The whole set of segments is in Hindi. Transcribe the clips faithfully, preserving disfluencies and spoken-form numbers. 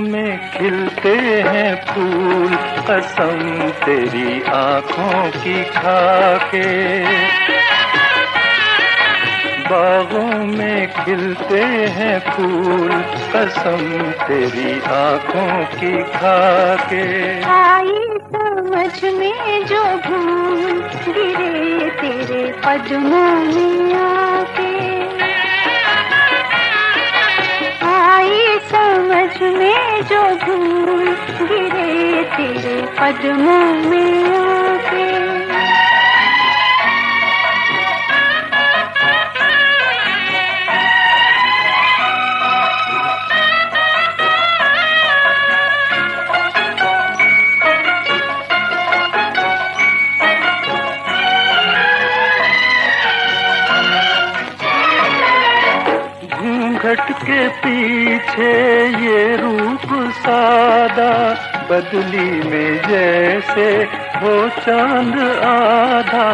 में खिलते हैं फूल, कसम तेरी आँखों की खाके। बागों में खिलते हैं फूल, कसम तेरी आँखों की खाके। आई समझ में जो भूल, गिरे तेरे कदमों में आके। आई समझ में जो भूल, गिरे तेरे कदमों में आके। घूंघट के पीछे ये रूप सादा, बदली में जैसे हो चांद आधा।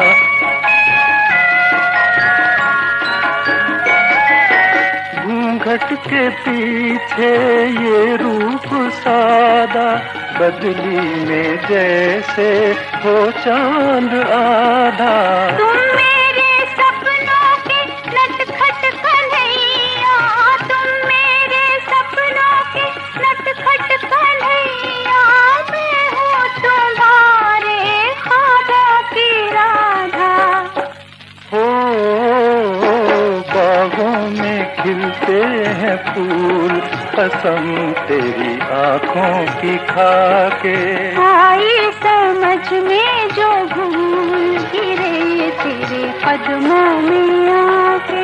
घूंघट के पीछे ये रूप सादा, बदली में जैसे हो चांद आधा। तुम मेरे सपनों के नटखट कन्हैया, तुम मेरे सपनों के नटखट कन्हैया, मैं हूँ तुम्हारे ख्वाबों की राधा। हो बागों में खिलते हैं फूल, कसम तेरी आँखों की खाके। आई समझ में जो भूल, गिरे तेरे कदमों में आके।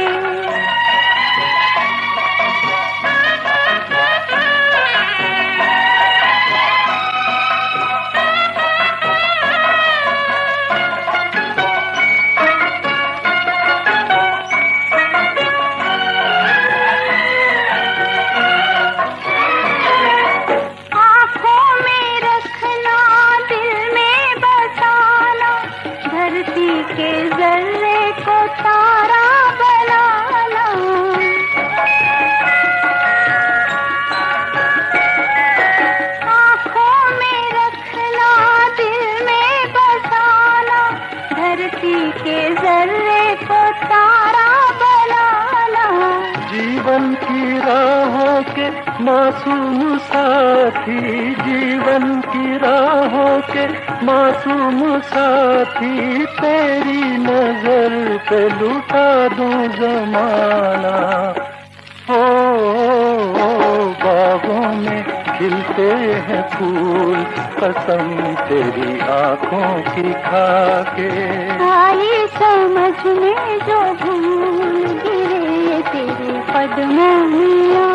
के जर्रे को तारा बनाना, आँखों में रखना, दिल में बसाना, धरती के जर्रे को तारा बनाना। जीवन की राहों के मासूम साथी, जीवन की राहों के मासूम साथी, तेरी नजर पे लुटा दूं जमाना। हो बागों में खिलते हैं फूल, कसम तेरी आँखों की खाके। आई समझ में जो भूल, गिरे तेरे कदमों में।